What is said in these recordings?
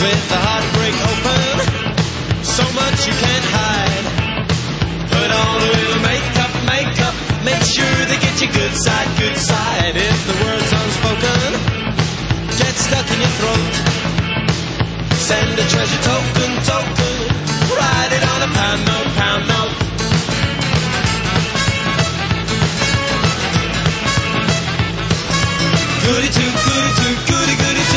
with the heartbreak open, so much you can't hide. Put on a little makeup, make sure they get your good side, good side. If the word's unspoken, get stuck in your throat, send a treasure token, write it on a pound note. Goody two shoes, goody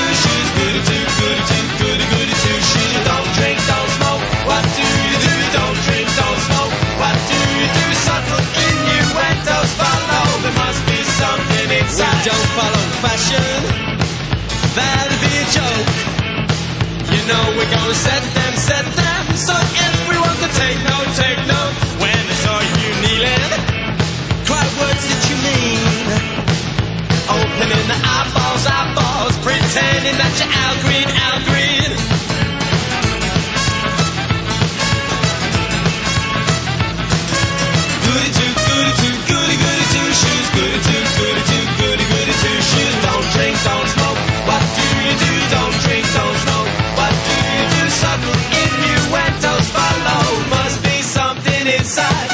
two shoes. Don't drink, don't smoke, what do you do? Don't drink, don't smoke, what do you do? Subtle innuendos follow, there must be something inside. We don't follow fashion, that'd be a joke. You know we're gonna set them, so everyone can take note. When they saw you kneeling, cry words that you mean. Opening the eyeballs, pretending that you're Al Green. Goody two shoes, goody two shoes. Don't drink, don't smoke, what do you do? Don't drink, don't smoke, what do you do? Subtle innuendos follow, must be something inside.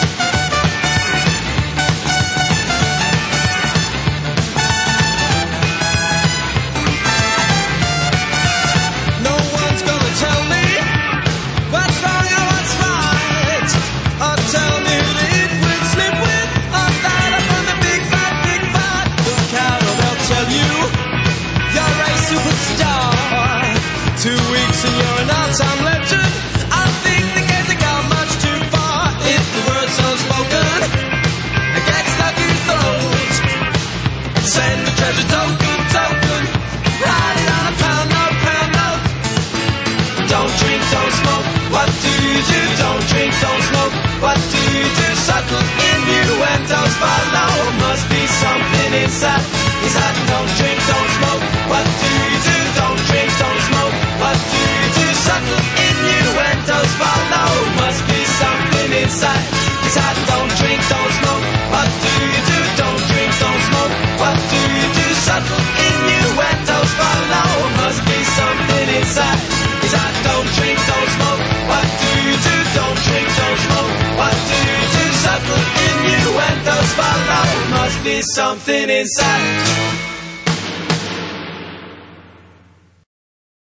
And you're an all-time legend. I think the games have gone much too far. If the word's unspoken, it gets stuck in your throat, send a treasure token, write it on a pound note. Don't drink, don't smoke, what do you do? Don't drink, don't smoke, what do you do? Subtle innuendos follow, must be something inside. Don't drink, don't smoke, what do you do? Don't drink, don't smoke, what do you do? Subtle innuendos follow, must be something inside. Don't drink, don't smoke, what do you do? Don't drink, don't smoke, what do you do? Subtle innuendos follow, must be something inside. Don't drink, don't smoke, what do you do? Don't drink, don't smoke, what do you do? Subtle innuendos follow, must be something inside.